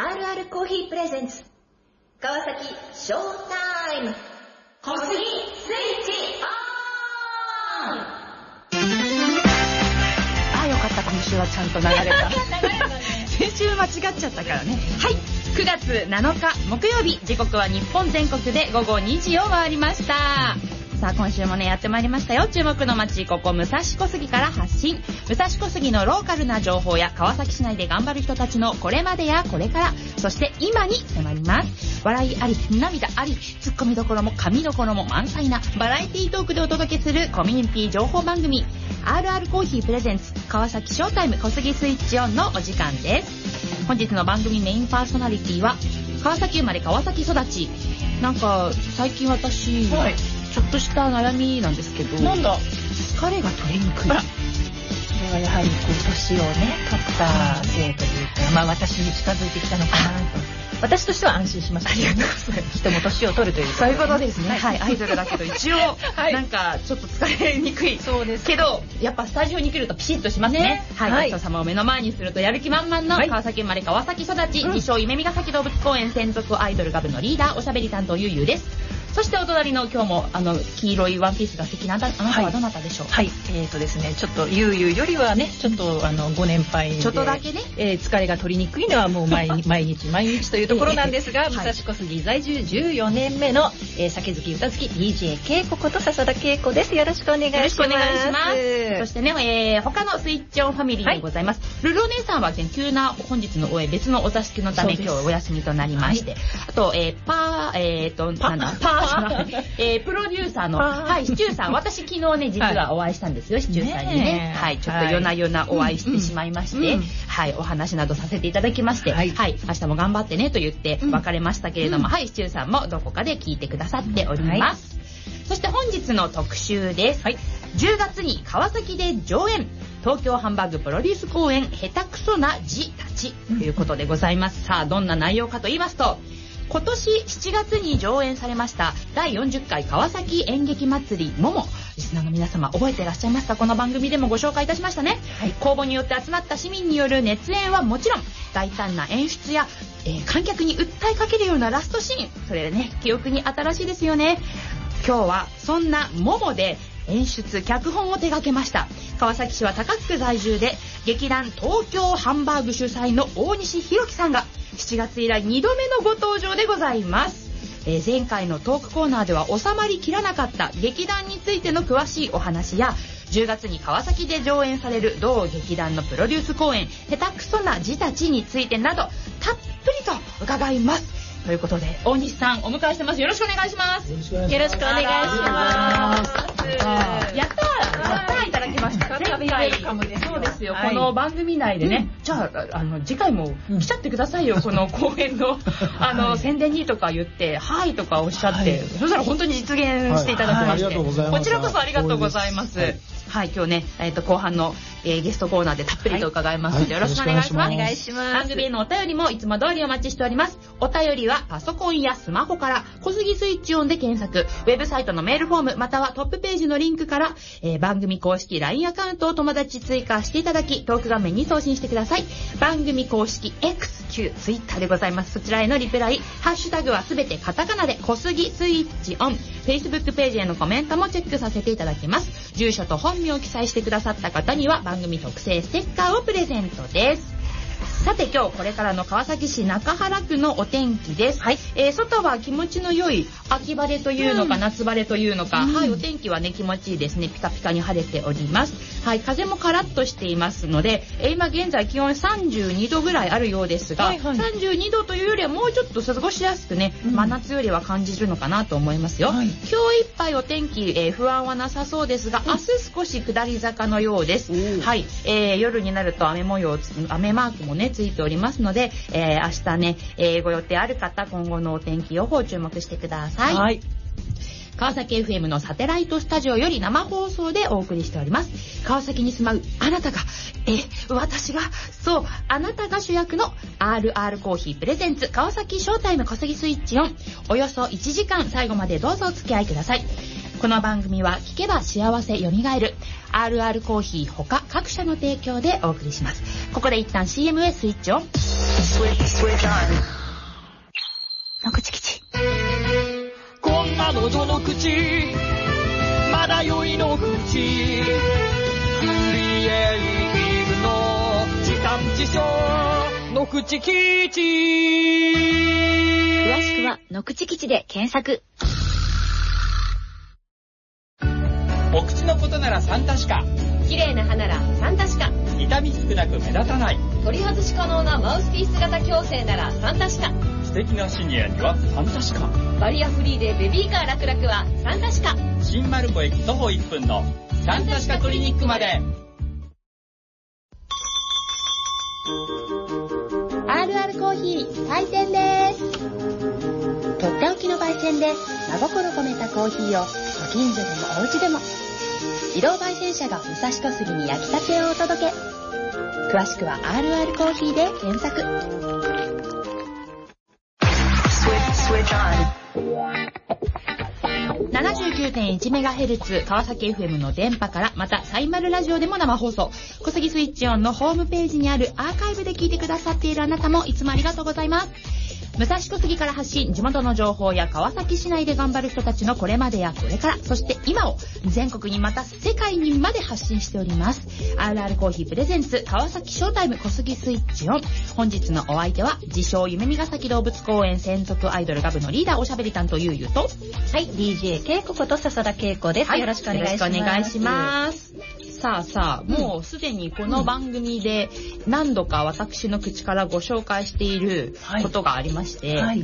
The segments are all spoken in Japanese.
RR コーヒープレゼンツ川崎ショータイム小杉スイッチオン。 よかった、今週はちゃんと流れた先週間違っちゃったからね。はい、9月7日木曜日、時刻は日本全国で午後2時を回りました。さあ今週もねやってまいりましたよ。注目の街、ここ武蔵小杉から発信、武蔵小杉のローカルな情報や川崎市内で頑張る人たちのこれまでやこれから、そして今に迫ります。笑いあり涙あり、ツッコミどころも神どころも満載なバラエティートークでお届けするコミュニティ情報番組 RR コーヒープレゼンツ川崎ショータイム小杉スイッチオンのお時間です。本日の番組メインパーソナリティは川崎生まれ川崎育ち、なんか最近私、ちょっとした悩みなんですけど、 なんだ、 疲れが取りにくい。 それはやはり年をね取ったせいというか、私に近づいてきたのかなと私としては安心しました。 ありがとうございます。 人も年を取るということ、 そういうことですね。はい、アイドルだけど一応、なんかちょっと疲れにくい。そうですけど、やっぱスタジオに来るとピシッとしますね。はい、人様を目の前にするとやる気満々の川崎生まれ川崎育ち、自称夢見ヶ崎動物公園専属アイドルガブのリーダー、おしゃべり担当ゆうゆうです。そしてお隣の今日も黄色いワンピースが素敵なあなたはどなたでしょうか。 はい、ですね、ちょっとゆうゆうよりはねちょっとご年配でちょっとだけね、 疲れが取りにくいのはもう毎日というところなんですが、武蔵小杉在住14年目の、酒好き歌好き DJ 恵子こと笹田恵子です。よろしくお願いします。 よろしくお願いします。そしてね、他のスイッチオンファミリーでございます。ルルお姉さんは急な本日の別のお座敷のため今日お休みとなりまして、あとプロデューサーの、シチューさん、私昨日ね実はお会いしたんですよ、シチューさんにね。はい、ちょっと夜な夜なお会いしてしまいまして、はい、お話などさせていただきまして、はい、明日も頑張ってねと言って別れましたけれども、はい、シチューさんもどこかで聞いてくださっております。そして本日の特集です。10月に川崎で上演、東京ハンバーグプロデュース公演下手くそな字たちということでございます。さあどんな内容かと言いますと、今年7月に上演されました第40回川崎演劇祭りもも、リスナーの皆様覚えていらっしゃいますか。この番組でもご紹介いたしましたね。公募によって集まった市民による熱演はもちろん、大胆な演出や、観客に訴えかけるようなラストシーン、それね記憶に新しいですよね。今日はそんなももで演出脚本を手掛けました川崎市は高津区在住で劇団東京ハンバーグ主催の大西弘樹さんが7月以来2度目のご登場でございます。前回のトークコーナーでは収まりきらなかった劇団についての詳しいお話や、10月に川崎で上演される同劇団のプロデュース公演下手くそな字たちについてなどたっぷりと伺います。ということで大西さんお迎えしてます。よろしくお願いします。 よろしくお願いします。 やったーいただきました。前回そうですよ、この番組内でね、じゃあ次回も来ちゃってくださいよ、この公演の宣伝にとか言ってはいとかおっしゃって、そしたら本当に実現していただきまして、こちらこそありがとうございます。はい、今日ね、後半の、ゲストコーナーでたっぷりと伺いますので、よろしくお願いします。お願いします。番組へのお便りもいつも通りお待ちしております。お便りはパソコンやスマホから小杉スイッチオンで検索、ウェブサイトのメールフォームまたはトップページのリンクから、番組公式 LINE アカウントを友達追加していただき、トーク画面に送信してください。番組公式 X 旧 Twitter でございます。そちらへのリプライ、ハッシュタグはすべてカタカナで小杉スイッチオン、Facebook ページへのコメントもチェックさせていただきます。住所と本名を記載してくださった方には番組特製ステッカーをプレゼントです。さて今日これからの川崎市中原区のお天気です。外は気持ちの良い秋晴れというのか、夏晴れというのか、お天気はね気持ちいいですね。ピカピカに晴れております。風もカラッとしていますので、今現在気温32度ぐらいあるようですが、32度というよりはもうちょっと過ごしやすくね、真夏よりは感じるのかなと思いますよ。今日いっぱいお天気、不安はなさそうですが、明日少し下り坂のようです。夜になると雨マークもねついておりますので、明日ね、ご予定ある方、今後のお天気予報注目してください。川崎 FM のサテライトスタジオより生放送でお送りしております。川崎に住まうあなたが、私が、そう、あなたが主役の RR コーヒープレゼンツ川崎ショータイム小杉スイッチオン、およそ1時間最後までどうぞお付き合いください。この番組は聞けば幸せよみがえる RR コーヒー他各社の提供でお送りします。ここで一旦 CM へスイッチオン。 野口吉。 こんなのどの口まだ酔いの口クリエイティブの地産地消野口吉。 詳しくは野口吉で検索。 お口のことならサンタシカ、 綺麗な歯ならサンタシカ、 痛み少なく目立たない、 取り外し可能なマウスピース型矯正ならサンタシカ、 素敵なシニアにはサンタシカ、 バリアフリーでベビーカー楽々はサンタシカ、 新丸子駅徒歩1分のサンタシカクリニックまで。 RR コーヒー開店です。とっておきの焙煎で真心込めたコーヒーをご近所でもお家でも、移動焙煎車が武蔵小杉に焼きたてをお届け。詳しくは RR コーヒーで検索。 79.1MHz 川崎 FM の電波から、またサイマルラジオでも生放送、小杉スイッチオンのホームページにあるアーカイブで聞いてくださっているあなたもいつもありがとうございます。武蔵小杉から発信、地元の情報や川崎市内で頑張る人たちのこれまでやこれから、そして今を全国にまた世界にまで発信しております。 RR コーヒープレゼンツ川崎ショータイム小杉スイッチオン。本日のお相手は自称夢見ヶ崎動物公園専属アイドルガブのリーダー、おしゃべり担当ゆうゆうと、 はい、DJ けいここと笹田けいこです、はい、よろしくお願いします。 よろしくお願いします。さあ、もうすでにこの番組で何度か私の口からご紹介していることがありまして、はい、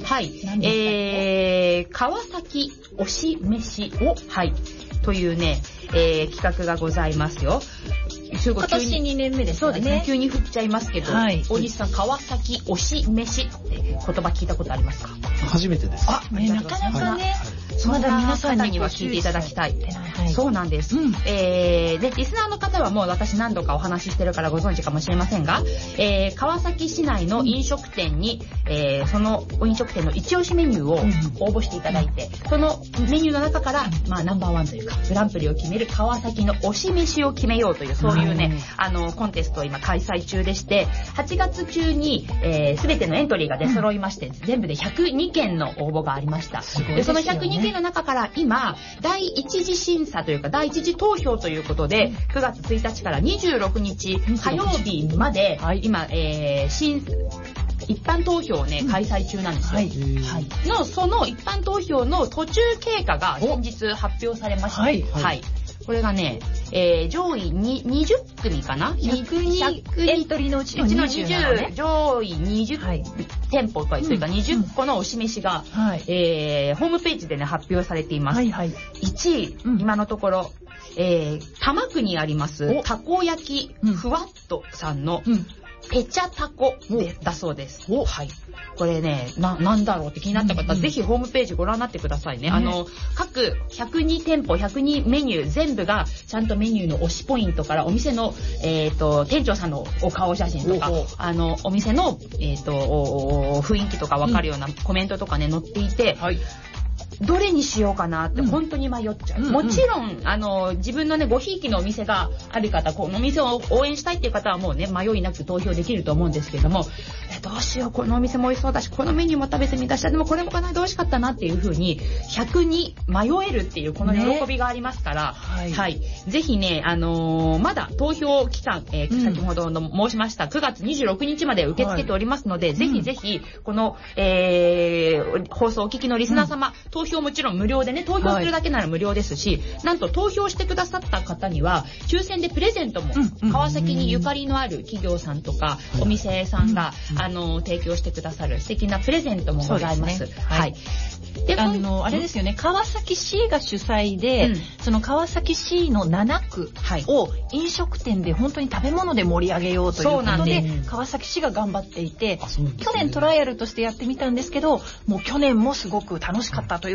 川崎推し飯を、というね、企画がございますよ。 今年2年目ですよね。そうですね。 急に振っちゃいますけど、大西さん、川崎推し飯って言葉聞いたことありますか？ 初めてです。 なかなかね、 まだ皆さんには聞いていただきたい。そうなんです。で、リスナーの方はもう私何度かお話ししてるからご存知かもしれませんが、川崎市内の飲食店に、その飲食店の一押しメニューを応募していただいて、そのメニューの中から、ナンバーワンというか、グランプリを決める川崎の推し飯を決めようという、そういうね、コンテストを今開催中でして、8月中に、全てのエントリーが出揃いまして、全部で102件の応募がありましでた。その102件の中から今、第一次審査というか、第一次投票ということで、9月1日から26日火曜日まで、今、一般投票をね、開催中なんですよ。その一般投票の途中経過が先日発表されました。これがね、上位に20組かな 100エントリーのうちの 20、上位20店舗というか20個の推し飯が、ホームページでね、発表されています。1位、今のところ、多摩区にあります、たこ焼きふわっとさんの、ペチャタコだそうです。これね、なんだろうって気になった方、ぜひホームページご覧になってくださいね。各102店舗、102メニュー全部が、ちゃんとメニューの推しポイントから、お店の、店長さんのお顔写真とか、お店の、雰囲気とかわかるようなコメントとかね、載っていて、どれにしようかなって本当に迷っちゃう。もちろん、自分のね、ごひいきのお店がある方、このお店を応援したいっていう方はもうね、迷いなく投票できると思うんですけども、どうしよう、このお店も美味しそうだし、このメニューも食べてみたし、でもこれもこの間美味しかったなっていう風に、100に迷えるっていうこの喜びがありますから、ぜひね、まだ投票期間、先ほどの申しました9月26日まで受け付けておりますので、ぜひぜひ、この、放送をお聞きのリスナー様、投票もちろん無料でね、投票するだけなら無料ですし、なんと投票してくださった方には、抽選でプレゼントも、川崎にゆかりのある企業さんとか、お店さんが、提供してくださる素敵なプレゼントもございます。 で、あれですよね、川崎市が主催で、その川崎市の7区を飲食店で本当に食べ物で盛り上げようということで、川崎市が頑張っていて、去年トライアルとしてやってみたんですけど、もう去年もすごく楽しかったという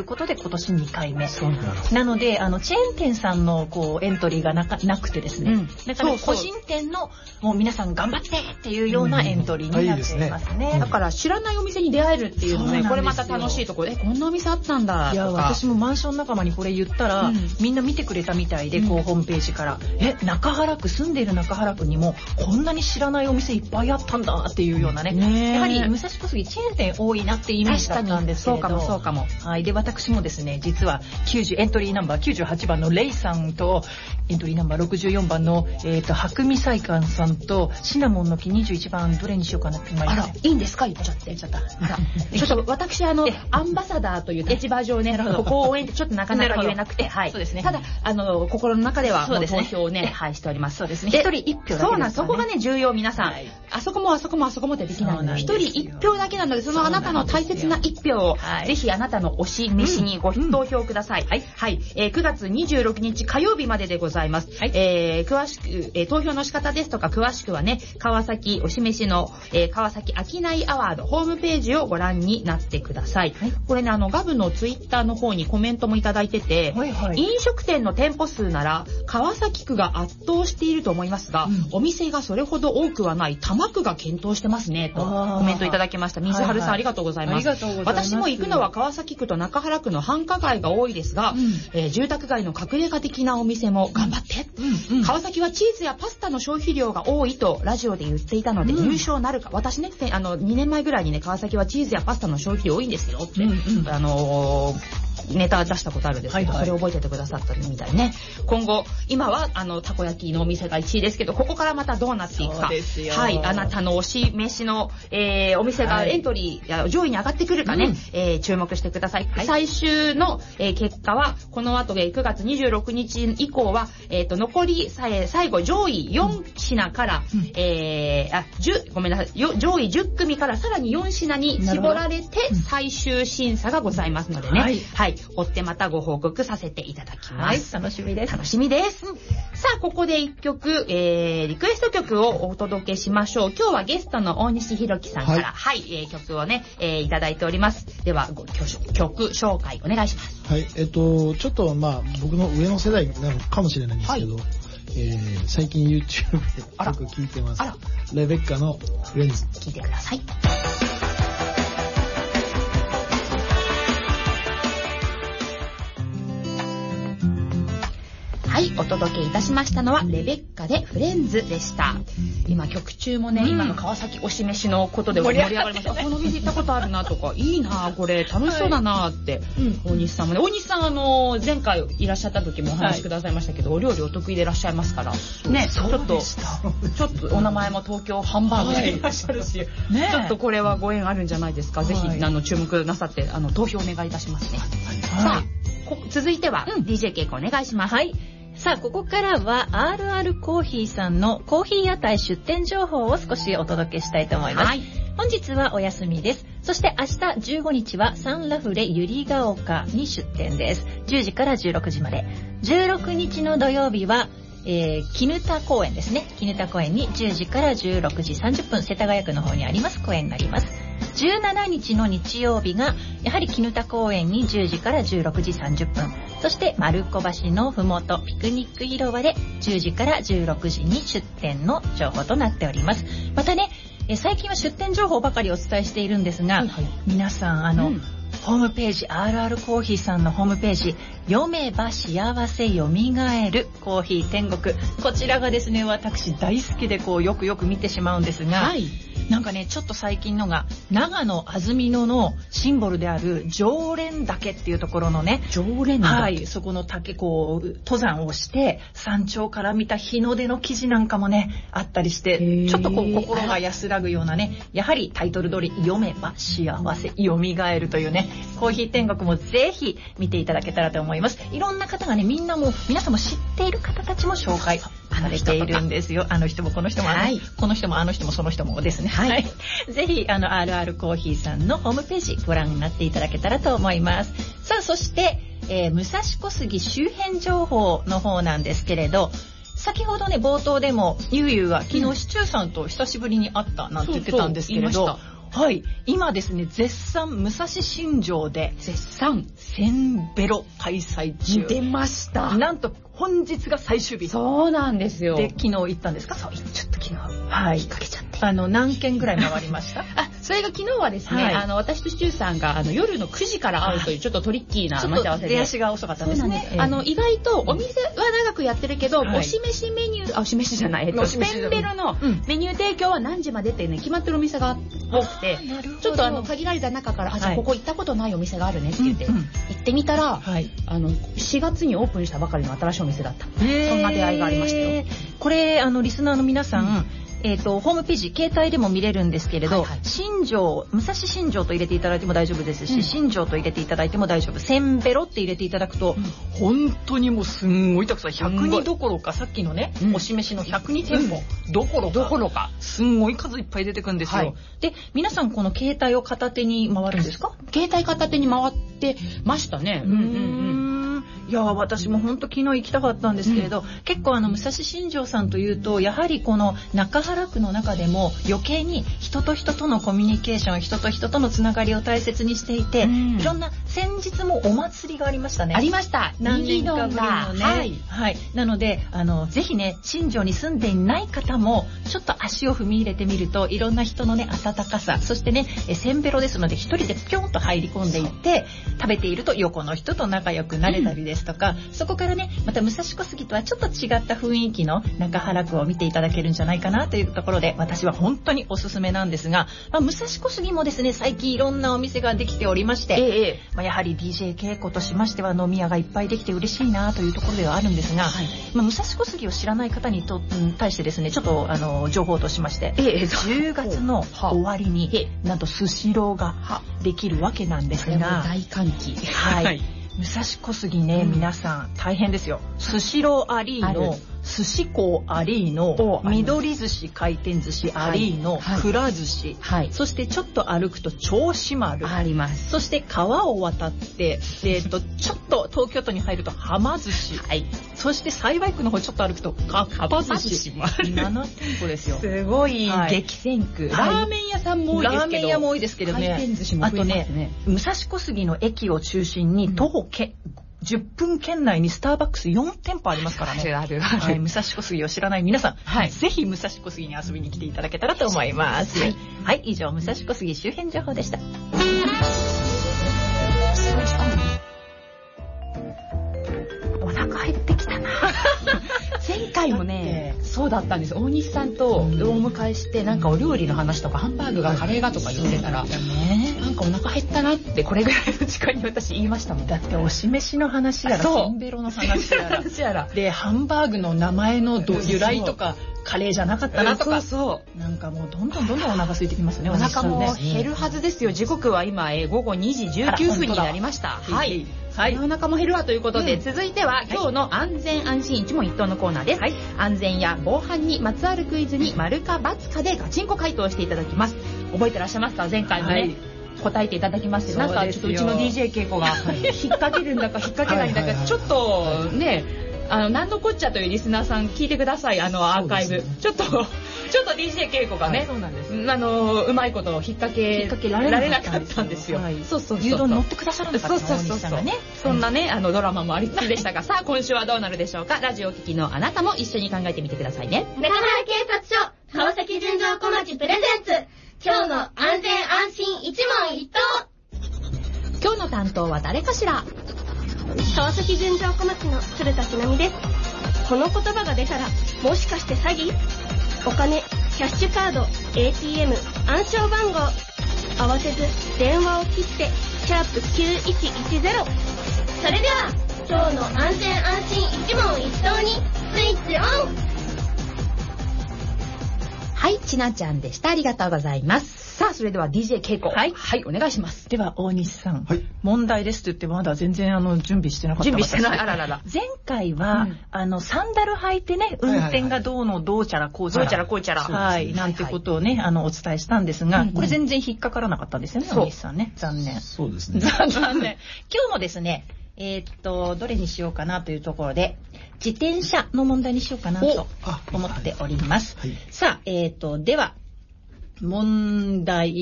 いうことで今年2回目。なのでチェーン店さんのこうエントリーがなくてですね。だから個人店のもう皆さん頑張ってっていうようなエントリーになっていますね。 だから知らないお店に出会えるっていうのね、これまた楽しいところで、こんなお店あったんだとか。 いや私もマンション仲間にこれ言ったら、みんな見てくれたみたいで、こうホームページから中原区、住んでいる中原区にもこんなに知らないお店いっぱいあったんだっていうようなね。やはり武蔵小杉チェーン店多いなってイメージだったんですけれど。 そうかも。 はい。で私もですね、実はエントリーナンバー98番のレイさんとエントリーナンバー64番の白身菜館さんとシナモンの木21番どれにしようかなって今。 あら、いいんですか？言っちゃった。ちょっと私アンバサダーという立場上ね、ここを応援ってちょっとなかなか言えなくて、はい。そうですね。ただ心の中では投票をね、はいしております。 そうですね。一人一票だけですね。 そうなん、そこがね重要。皆さん、あそこもってできないので、一人一票だけなので、そのあなたの大切な一票をぜひあなたの推し飯にご投票ください。はい。9月26日火曜日まででございます。詳しく投票の仕方ですとか詳しくはね、川崎推し飯の川崎商いアワードホームページをご覧になってください。これね、ガブのツイッターの方にコメントもいただいてて、飲食店の店舗数なら川崎区が圧倒していると思いますが、お店がそれほど多くはない多摩区が検討してますねとコメントいただきました。水春さん、ありがとうございます。私も行くのは川崎区と中原区の繁華街が多いですが、住宅街の隠れ家的なお店も頑張って、川崎はチーズやパスタの消費量が多いとラジオで言っていたので入賞なるか。私ね、2年前ぐらいにね、川崎はチーズやパスタの消費量多いんですよって、ネタ出したことあるんですけど、それ覚えててくださったみたいね。今後、今はたこ焼きのお店が1位ですけど、ここからまたどうなっていくか。はい、あなたの推し飯の、お店がエントリー、上位に上がってくるかね、注目してください。最終の、結果はこの後9月26日以降は残り最後上位4品から、ごめんなさい、上位10組からさらに4品に絞られて最終審査がございますのでね。はい。追ってまたご報告させていただきます。 楽しみです。 楽しみです。さあ、ここで1曲、リクエスト曲をお届けしましょう。今日はゲストの大西弘樹さんから、曲をね、いただいております。では、曲紹介お願いします。 はい。ちょっと僕の上の世代なのかもしれないんですけど、最近 YouTube でよく聴いてます。レベッカのフレンズ。 聴いてください。はい、お届けいたしましたのはレベッカでフレンズでした。今曲中もね、今の川崎推し飯のことで盛り上がりました。この店行ったことあるなとか、いいなこれ楽しそうだなって、大西さんもね、大西さん前回いらっしゃった時もお話しくださいましたけど、お料理お得意でいらっしゃいますからね、ちょっとお名前も東京ハンバーグでいらっしゃるし、ちょっとこれはご縁あるんじゃないですか。ぜひ注目なさって投票お願いいたしますね。さあ、続いては DJ ケイコお願いします。 さあ、ここからは RR コーヒーさんのコーヒー屋台出店情報を少しお届けしたいと思います。本日はお休みです。そして明日15日はサンラフレゆりが丘に出店です。10時から16時まで。16日の土曜日は絹田公園ですね。絹田公園に10時から16時30分、世田谷区の方にあります公園があります。17日の日曜日がやはり絹田公園に10時から16時30分、そして丸子橋のふもとピクニック広場で10時から16時に出店の情報となっております。またね、最近は出店情報ばかりお伝えしているんですが、皆さんホームページ RR コーヒーさんのホームページ、読めば幸せよみがえるコーヒー天国、こちらがですね、私大好きでよく見てしまうんですが、なんかね、ちょっと最近のが長野安曇野のシンボルである常連岳っていうところのね、 常連岳、 そこの登山をして山頂から見た日の出の記事なんかもねあったりして、ちょっと心が安らぐようなね、やはりタイトル通り読めば幸せよみがえるというね、コーヒー天国もぜひ見ていただけたらと思います。いろんな方がね、皆さんも知っている方たちも紹介されているんですよ。あの人もこの人もこの人もあの人もその人もですね。ぜひRR コーヒーさんのホームページご覧になっていただけたらと思います。さあ、そして、武蔵小杉周辺情報の方なんですけれど、先ほどね、冒頭でもゆうゆうが昨日シチューさんと久しぶりに会ったなんて言ってたんですけれど、 はい。今ですね、絶賛武蔵新城で、 絶賛せんべろ開催中。 出ました。 なんと本日が最終日。 そうなんですよ。 で、昨日行ったんですか？ そう、ちょっと昨日、 はい。 引っ掛けちゃって。 何件ぐらい回りました？ それが昨日はですね、私とシチューさんが夜の9時から会うというちょっとトリッキーな待ち合わせで。 出足が遅かったんですね。 意外とお店は長くやってるけど、おしめしメニュー、おしめしじゃない、せんべろのメニュー提供は何時までってね、決まってるお店が多くて、ちょっと限られた中から、じゃあここ行ったことないお店があるねって言って、行ってみたら、4月にオープンしたばかりの新しいお店だった。そんな出会いがありましたよ。 これ、リスナーの皆さん、ホームページ、携帯でも見れるんですけれど、新庄、武蔵新庄と入れていただいても大丈夫ですし、新庄と入れていただいても大丈夫。せんべろって入れていただくと、本当にもうすんごいたくさん、102どころか、さっきのね、お示しの102店舗どころか、すんごい数いっぱい出てくるんですよ。で、皆さんこの携帯を片手に回るんですか？ 携帯片手に回ってましたね。 いや私も本当昨日行きたかったんですけれど、結構武蔵新城さんというとやはりこの中原区の中でも余計に人と人とのコミュニケーション、人と人とのつながりを大切にしていて、いろんな先日もお祭りがありましたね。 ありました。 何年かぶりのね。はい。なのでぜひね、新庄に住んでいない方もちょっと足を踏み入れてみると、いろんな人のね温かさ、そしてねせんべろですので一人でピョンと入り込んでいって食べていると横の人と仲良くなれたりですとか、そこからねまた武蔵小杉とはちょっと違った雰囲気の中原区を見ていただけるんじゃないかなというところで、私は本当におすすめなんですが、武蔵小杉もですね最近いろんなお店ができておりまして、やはり DJ 稽古としましては飲み屋がいっぱいできて嬉しいなというところではあるんですが、武蔵小杉を知らない方に対してですね、ちょっと情報としまして、10月の終わりになんとスシローができるわけなんですが、 大歓喜。 はい。武蔵小杉ね、皆さん大変ですよ。スシローアリーの、寿司港アリーの、緑寿司回転寿司アリーの、くら寿司、そしてちょっと歩くと銚子丸あります。 そして川を渡ってちょっと東京都に入るとはま寿司、そして幸区の方ちょっと歩くとかっぱ寿司7店舗ですよ。 すごい激戦区。ラーメン屋さんも多いですけど、 ラーメン屋も多いですけどね。あとね、武蔵小杉の駅を中心に徒歩10分圏内にスターバックス4店舗ありますからね。武蔵小杉を知らない皆さん、ぜひ武蔵小杉に遊びに来ていただけたらと思います。はい、以上武蔵小杉周辺情報でした。 お腹減ってきたな。前回もね、そうだったんです。大西さんとお迎えしてなんかお料理の話とかハンバーグがカレーがとか言ってたら、なんかお腹減ったなってこれぐらいの時間に私言いましたもん。 だっておしめしの話やらせんべろの話やらでハンバーグの名前の由来とかカレーじゃなかったなとか、なんかもうどんどんお腹空いてきますね。 お腹も減るはずですよ。時刻は今午後2時19分になりました。はい。お腹も減るわということで、続いては今日の安全安心一問一答のコーナーです。安全や防犯にまつわるクイズに丸か×かでガチンコ回答していただきます。覚えてらっしゃいますか？前回もね、答えていただきまして、なんかちょっとうちの DJ 稽古が引っ掛けるんだか引っ掛けないんだか、ちょっとね、何のこっちゃというリスナーさん聞いてください。アーカイブちょっと DJ 稽古がね、うまいこと引っ掛けられなかったんですよ。 誘導に乗ってくださらなかった。 そんなねドラマもありつつでしたが、さあ今週はどうなるでしょうか。ラジオを聴きのあなたも一緒に考えてみてくださいね。 中原警察署川崎純情小町プレゼンツ、今日の安全安心一問一答。 今日の担当は誰かしら。 川崎純情小町の鶴田ひなみです。この言葉が出たらもしかして詐欺？お金、キャッシュカード、ATM、暗証番号、慌てず電話を切って#9110。 それでは今日の安全安心一問一答にスイッチオン。 はい、ちなちゃんでした。ありがとうございます。さあ、それでは DJ 稽古。はい、お願いします。 では、大西さん。問題ですと言ってまだ全然準備してなかった。 準備してない。あららら。 前回は、サンダル履いてね、運転がどうちゃらこうちゃら。はい、なんてことをね、お伝えしたんですが、これ全然引っかからなかったんですよね、大西さんね。残念。 そうですね。 残念。今日もですね、どれにしようかなというところで、自転車の問題にしようかなと思っております。さあ、では、 問題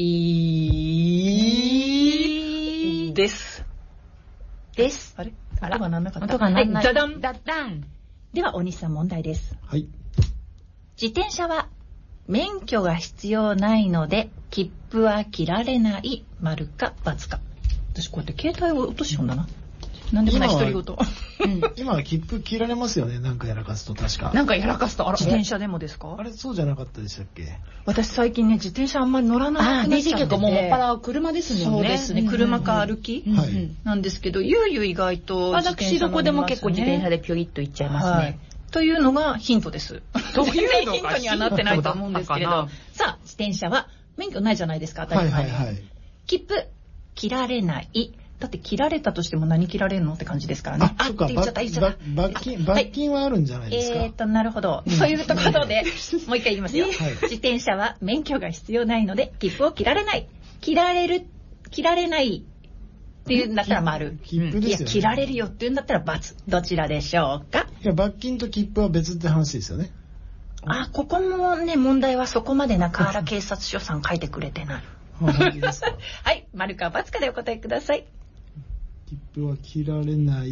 です。あれ？音が鳴んなかった。 音が鳴んない。 ダダン。 ダダン。 では、大西さん問題です。 はい。 自転車は免許が必要ないので、切符は切られない、丸か×か。私こうやって携帯を落としちゃうんだな。なんでもない独り言。 今は切符切られますよね。なんかやらかすと確か。 なんかやらかすと、 自転車でもですか？ あれそうじゃなかったでしたっけ？ 私最近ね、自転車あんまり乗らなくなっちゃってて。 結構もうもっぱら車ですもんね。 そうですね。車か歩きなんですけど、ゆうゆう意外と自転車乗りますね。私どこでも結構自転車でピョリッと行っちゃいますね。というのがヒントです。というのがヒントにはなってないと思うんですけれど。さあ、自転車は免許ないじゃないですか、当たり前。切符切られない。だって切られたとしても何切られるのって感自ですからね。 あ、って言っちゃった、言っちゃった。罰金はあるんじゃないですか。 なるほど。そういうところで、もう一回言いますよ。自転車は免許が必要ないので、切符を切られない。切られないっていうんだったら丸。 切符ですよね。 いや、切られるよっていうんだったら×。どちらでしょうか？ いや、罰金と切符は別って話ですよね。 ここもね、問題はそこまで中原警察署さん書いてくれてない。 本当ですか？ はい、丸か×かでお答えください。 切符は切られない、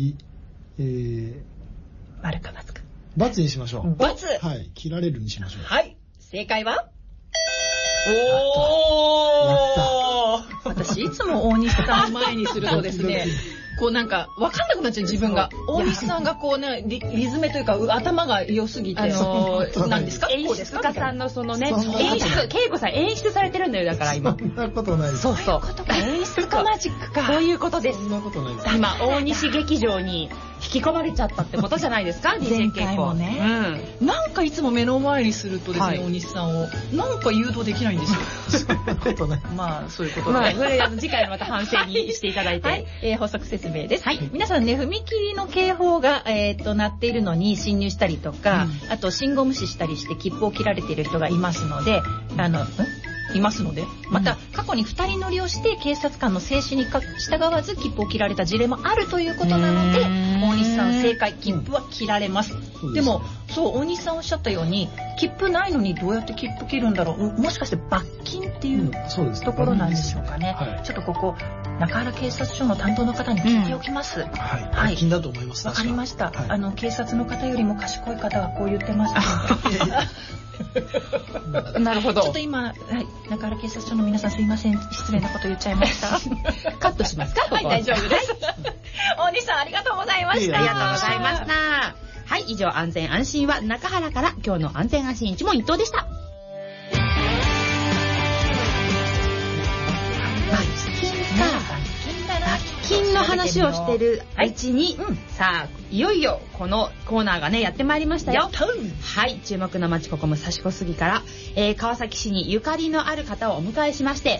丸か×か。 ×にしましょう。 ×。 はい、切られるにしましょう。 はい、正解は私いつも大西さんを前にするとですね、こうなんか分かんなくなっちゃう自分が。大西さんがこうね、リズムというか頭が良すぎて。何ですか？ 演出家さんのそのね、恵子さん演出されてるんだよ、だから今。 そんなことないです。 そうそう。 演出家マジックか。 そういうことです。 そんなことないです。 今、大西劇場に引き込まれちゃったってことじゃないですか、 前回もね。なんかいつも目の前にするとですね、大西さんを、なんか誘導できないんですよ。 そんなことない。 まあ、そういうことで。 まあ、それ次回のまた反省にしていただいて。 はい、補足説明です。はい。皆さんね、踏切の警報が、鳴っているのに進入したりとか、あと信号無視したりして切符を切られている人がいますので、また過去に2人乗りをして警察官の制止に従わず切符を切られた事例もあるということなので、大西さん正解、切符は切られます。でもそう大西さんおっしゃったように、切符ないのにどうやって切符切るんだろう、もしかして罰金っていうところなんでしょうかね。ちょっとここ中原警察署の担当の方に聞いておきます。 はい、罰金だと思います。 わかりました。警察の方よりも賢い方がこう言ってましたので。 なるほど。 ちょっと今、中原警察署の皆さんすいません、失礼なこと言っちゃいました。 カットしますか？ はい、大丈夫です。大西さんありがとうございました。 ありがとうございました。はい、以上安全安心は中原から今日の安全安心一問一答でした。罰金の話をしてるうちに、さあいよいよこのコーナーがねやってまいりましたよ。はい、注目の町ここ武蔵小杉から、川崎市にゆかりのある方をお迎えしまして、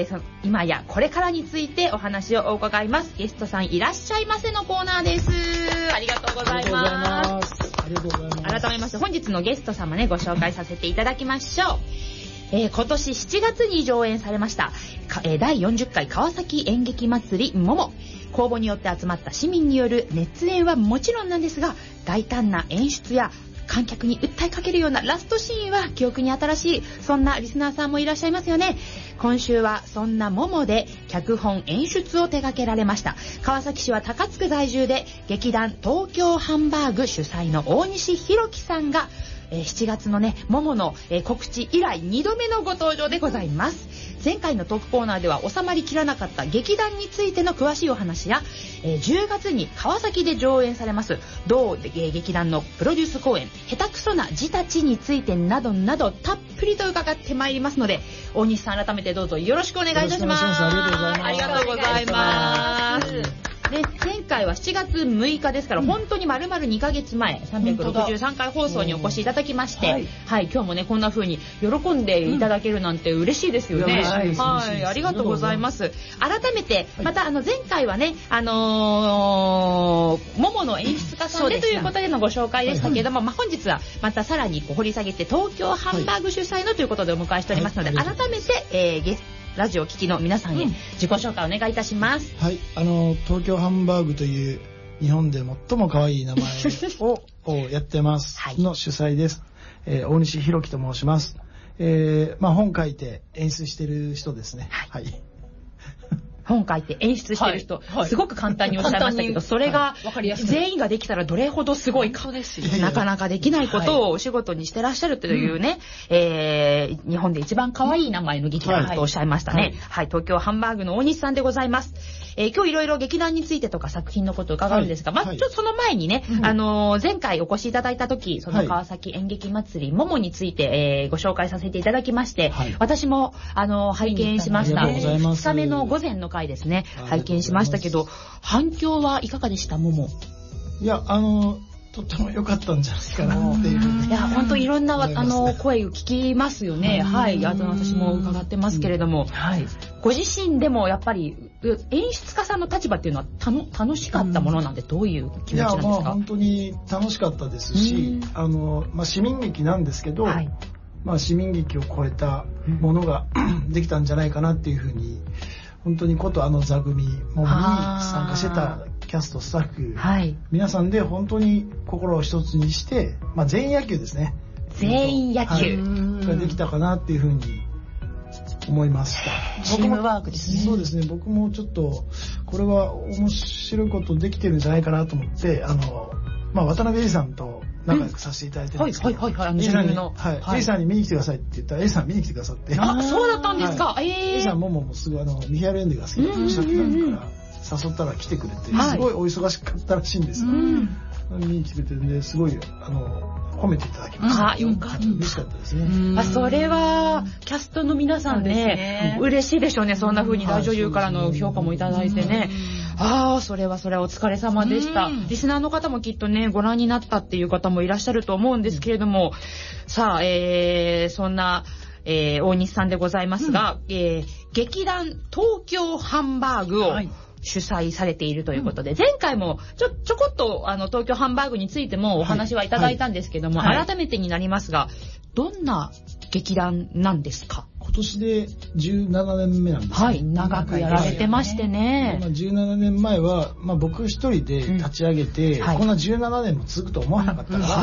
今やこれからについてお話をお伺います。ゲストさんいらっしゃいませのコーナーです。ありがとうございます。改めまして本日のゲスト様ねご紹介させていただきましょう。今年7月に上演されました第40回川崎演劇祭りもも。公募によって集まった市民による熱演はもちろんなんですが、大胆な演出や観客に訴えかけるようなラストシーンは記憶に新しい、そんなリスナーさんもいらっしゃいますよね。今週はそんなももで脚本演出を手掛けられました川崎市は高津区在住で劇団東京ハンバーグ主催の大西弘樹さんが7月のねももの告知以来2度目のご登場でございます。前回のトークコーナーでは収まりきらなかった劇団についての詳しいお話や10月に川崎で上演されます同劇団のプロデュース公演下手くそな字たちについてなどなどたっぷりと伺ってまいりますので、大西さん改めてどうぞよろしくお願いいたします。ありがとうございます。ね、前回は7月6日ですから、本当に丸々2ヶ月前、363回放送にお越しいただきまして、はい、今日もね、こんな風に喜んでいただけるなんて嬉しいですよね。はい、ありがとうございます。改めて、また前回はね、ももの演出家さんでということでのご紹介でしたけれども、本日はまたさらに掘り下げて、東京ハンバーグ主催のということでお迎えしておりますので、改めて、ラジオを聴きの皆さんへ自己紹介お願いいたします。 はい、東京ハンバーグという日本で最も可愛い名前をやってますの主催です。大西弘樹と申します。 本書いて演出してる人ですね。はい。 本書いて演出してる人、すごく簡単におっしゃいましたけど、それが全員ができたらどれほどすごいか、なかなかできないことをお仕事にしてらっしゃるというね、日本で一番可愛い名前の劇団とおっしゃいましたね。はい、東京ハンバーグの大西さんでございます。今日いろいろ劇団についてとか作品のことを伺うんですが、ちょっとその前にね、前回お越しいただいた時、その川崎演劇祭りももについて、ご紹介させていただきまして、私も拝見しました。2日目の午前の回ですね、拝見しましたけど、反響はいかがでした？もも。 いや、とっても良かったんじゃないかなっていう。 いや、本当いろんな声を聞きますよね。はい、私も伺ってますけれども、ご自身でもやっぱり演出家さんの立場っていうのは楽しかったものなんで、どういう気持ちなんですか？ いや、本当に楽しかったですし、市民劇なんですけど、市民劇を超えたものができたんじゃないかなっていうふうに、本当にこと座組もに参加してたキャストスタッフ、皆さんで本当に心を一つにして、全員野球ですね。 全員野球、 ができたかなっていうふうに思いました。 チームワークですね。 そうですね。僕もちょっとこれは面白いことできてるんじゃないかなと思って、渡辺Aさんと仲良くさせていただいてるんですけど、Aさんに見に来てくださいって言ったら Aさん見に来てくださって。 あ、そうだったんですか。 Aさんもすぐミヒャル・エンデが好きだとおっしゃってたから誘ったら来てくれて、すごいお忙しかったらしいんですが、見に来てくれてるんで、すごい褒めていただきました。 よかった。 嬉しかったですね。 それはキャストの皆さんね、嬉しいでしょうね。そんな風に大女優からの評価もいただいてね。それはお疲れ様でした。リスナーの方もきっとね、ご覧になったっていう方もいらっしゃると思うんですけれども、さあ、そんな、大西さんでございますが、劇団東京ハンバーグを主催されているということで、前回もちょこっと東京ハンバーグについてもお話はいただいたんですけども、改めてになりますが、どんな劇団なんですか？ 今年で17年目なんですね。 はい、長くやられてましてね。 17年前は、僕一人で立ち上げて、こんな17年も続くと思わなかったから、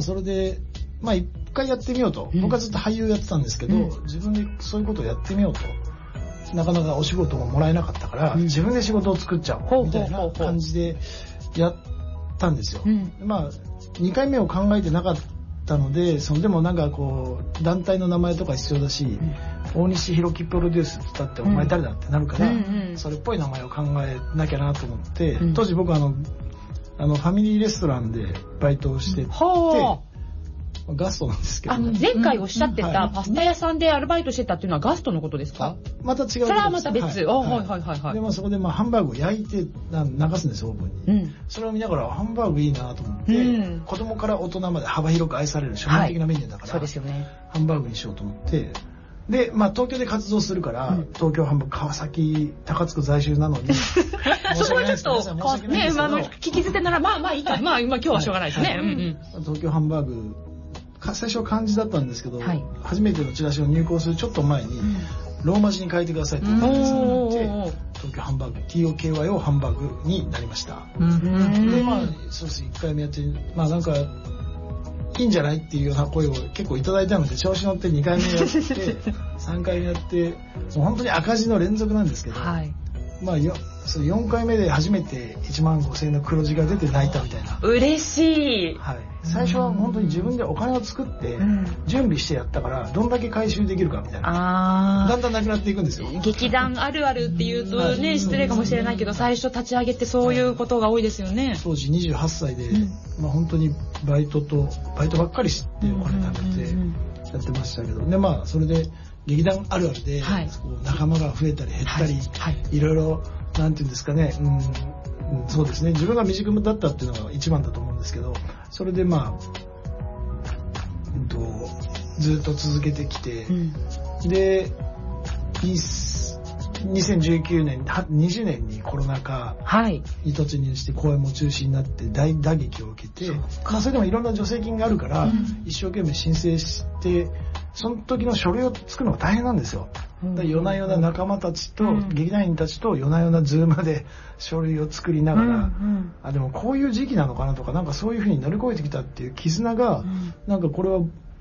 それで、一回やってみようと。僕はずっと俳優やってたんですけど、自分でそういうことをやってみようと。なかなかお仕事ももらえなかったから、自分で仕事を作っちゃおうみたいな感じでやったんですよ。2回目を考えてなかったので、でも団体の名前とか必要だし、大西弘樹プロデュースって言ったってお前誰だってなるから、それっぽい名前を考えなきゃなと思って、当時僕ファミリーレストランでバイトをしてて、ガストなんですけど、 前回おっしゃってたパスタ屋さんでアルバイトしてたっていうのはガストのことですか？ また違う。それはまた別。 でそこでハンバーグを焼いて流すんですよ、オーブンに。それを見ながらハンバーグいいなと思って、子供から大人まで幅広く愛される庶民的なメニューだから、ハンバーグにしようと思って、で、東京で活動するから、東京ハンバーグ、川崎、高津区在住なのに。 そこはちょっと、ね、聞き捨てなら、いいか。今日はしょうがないですね。 東京ハンバーグ、最初は漢字だったんですけど、初めてのチラシを入稿するちょっと前に、ローマ字に変えてくださいって言って東京ハンバーグ TOKYO ハンバーグになりました。でそうです、1回目やっていいんじゃないっていうような声を結構いただいたので、調子乗って2回目やって3回目やって、もう本当に赤字の連続なんですけど、4回目で初めて15,000円の黒字が出て泣いたみたいな。 嬉しい。 最初は本当に自分でお金を作って準備してやったから、どんだけ回収できるかみたいな。だんだんなくなっていくんですよ。 劇団あるあるっていうとね、失礼かもしれないけど、最初立ち上げってそういうことが多いですよね。 当時28歳で、本当にバイトばっかりしてお金貯めてやってましたけど、でそれで劇団あるあるで、仲間が増えたり減ったり、いろいろなんていうんですかね、そうですね、自分が未熟だったっていうのが一番だと思うんですけど、それでずっと続けてきて、で2019年20年にコロナ禍に突入して公演も中止になって大打撃を受けて、それでもいろんな助成金があるから、一生懸命申請して、その時の書類を作るのが大変なんですよ。夜な夜な仲間たちと、劇団員たちと夜な夜なズームで書類を作りながら、でもこういう時期なのかなとか、そういう風に乗り越えてきたっていう絆が、これは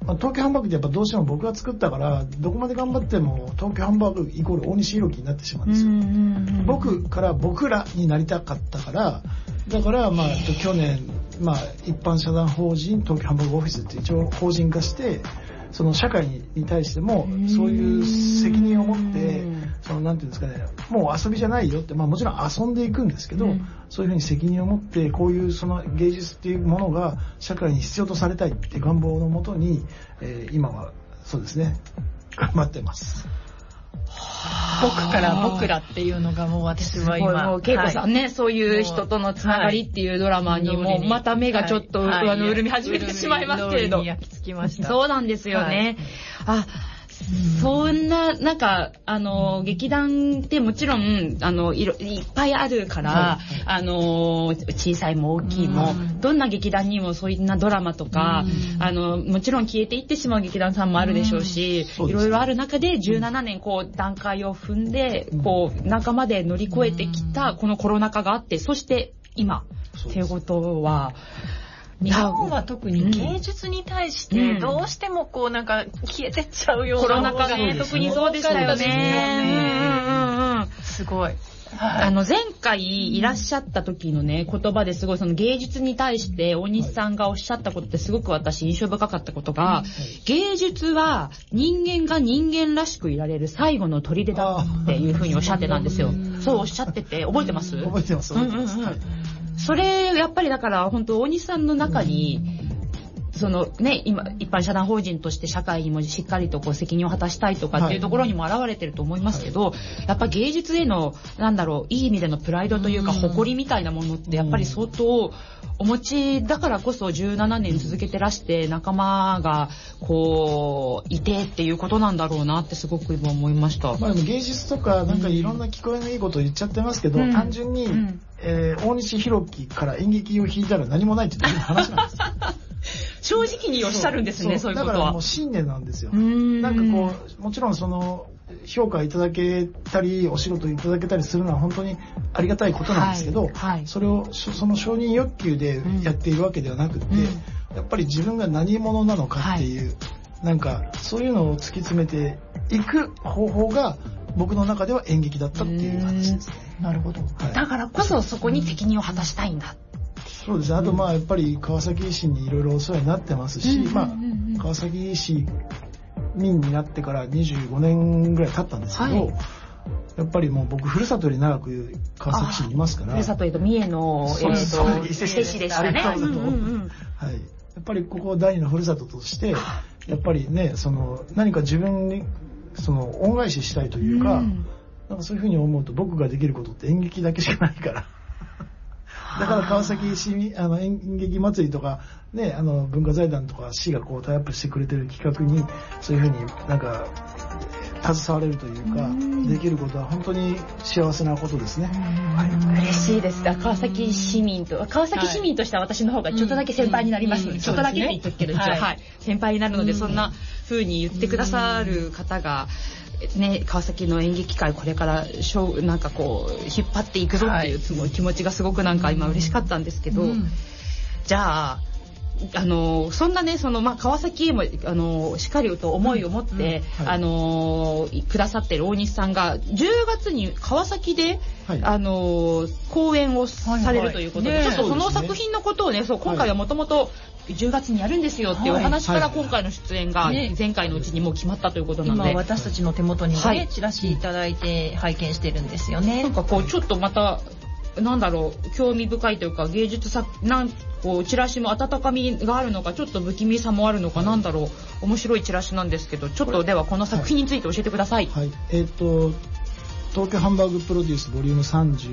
東京ハンバーグってやっぱどうしても僕が作ったからどこまで頑張っても東京ハンバーグイコール大西弘樹になってしまうんですよ。僕から僕らになりたかったからだから去年一般社団法人東京ハンバーグオフィスって一応法人化してその社会に対してもそういう責任を持ってなんていうんですかねもう遊びじゃないよってもちろん遊んでいくんですけど、そういうふうに責任を持ってこういうその芸術っていうものが社会に必要とされたいって願望のもとに、今はそうですね頑張ってます。 僕から僕らっていうのがもう私は今恵子さんね、そういう人とのつながりっていうドラマにもまた目がちょっと潤み始めてしまいますけれど、 焼き付きました。 そうなんですよね。そんななんか劇団ってもちろんいっぱいあるから、小さいも大きいも、どんな劇団にもそういったドラマとか、もちろん消えていってしまう劇団さんもあるでしょうし、いろいろある中で17年こう段階を踏んでこう仲間で乗り越えてきたこのコロナ禍があって、そして今っていうことは。 日本は特に芸術に対してどうしてもこうなんか消えてっちゃうような、 コロナ禍ね特にそうでしたよね。 すごい。 前回いらっしゃった時のね言葉ですごいその芸術に対して大西さんがおっしゃったことってすごく私印象深かったことが、芸術は人間が人間らしくいられる最後の砦だっていうふうにおっしゃってたんですよ。そうおっしゃってて覚えてます？ 覚えてます。 それやっぱりだから本当大西さんの中にそのね今一般社団法人として社会にもしっかりとこう責任を果たしたいとかっていうところにも表れてると思いますけど、やっぱ芸術へのいい意味でのプライドというか誇りみたいなものってやっぱり相当お持ちだからこそ17年続けてらして仲間がこういてっていうことなんだろうなってすごく今思いました。 でも芸術とかなんかいろんな聞こえのいいことを言っちゃってますけど、単純に、大西弘樹から演劇を引いたら何もないっていう話なんです正直におっしゃるんですね。そういうことはだからもう信念なんですよ。なんかこうもちろんその評価いただけたりお仕事いただけたりするのは本当にありがたいことなんですけど、それをその承認欲求でやっているわけではなくて、やっぱり自分が何者なのかっていう、なんかそういうのを突き詰めていく方法が僕の中では演劇だったっていう話ですね。 なるほど、だからこそそこに責任を果たしたいんだ。 そうですね。あとやっぱり川崎維新にいろいろお世話になってますし、川崎維新民になってから25年ぐらい経ったんですけど、やっぱりもう僕ふるさとより長く川崎市にいますから。 ふるさとと三重の伊勢市でしたね。 やっぱりここ第二のふるさととしてやっぱりね何か自分に恩返ししたいというか、なんかそういうふうに思うと僕ができることって演劇だけしかないから。だから川崎市演劇祭りとかね文化財団とか市がこうタイアップしてくれてる企画にそういうふうになんか携われるというかできることは本当に幸せなことですね。 嬉しいです。川崎市民としては私の方がちょっとだけ先輩になりますので、ちょっとだけって言っとくけど先輩になるので、そんな風に言ってくださる方がね、川崎の演劇界これからなんかこう引っ張っていくぞっていう気持ちがすごくなんか今嬉しかったんですけど、じゃあそんなね川崎へもしっかりと思いを持ってくださっている大西さんが10月に川崎で公演をされるということで、ちょっとその作品のことをね今回はもともと10月にやるんですよっていうお話から今回の出演が前回のうちにもう決まったということなので、 今私たちの手元にねチラシいただいて拝見してるんですよね。 なんかこうちょっとまた興味深いというか芸術チラシも温かみがあるのかちょっと不気味さもあるのか面白いチラシなんですけど、ちょっとではこの作品について教えてください。 東京ハンバーグプロデュースボリューム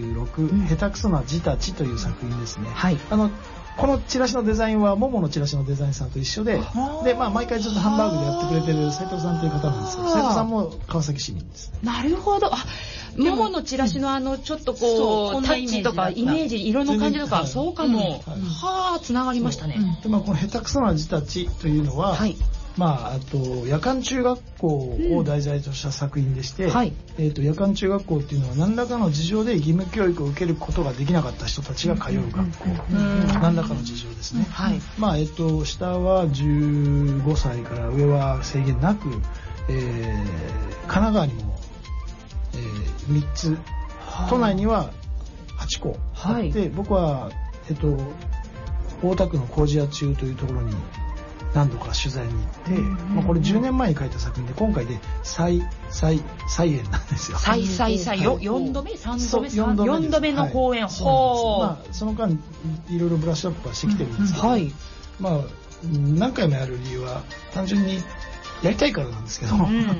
36、下手くそな字たちという作品ですね。このチラシのデザインはモモのチラシのデザインさんと一緒で、毎回ずっとハンバーグでやってくれてる斉藤さんという方なんですけど、斉藤さんも川崎市民です。 なるほど。モモのチラシのちょっとこうタッチとかイメージ色の感じとかそうかもつながりましたね。 でこの下手くそな字たちというのは、 あと夜間中学校を題材とした作品でして、夜間中学校っていうのは何らかの事情で義務教育を受けることができなかった人たちが通う学校、何らかの事情ですね。下は15歳から上は制限なく、神奈川にも、3つ、都内には8校あって、僕は、大田区の麹屋中というところに何度か取材に行って、これ10年前に書いた作品で、今回で再演なんですよ。 4度目4度目の公演。 その間いろいろブラッシュアップはしてきてるんですけど、何回もやる理由は単純にやりたいからなんですけど、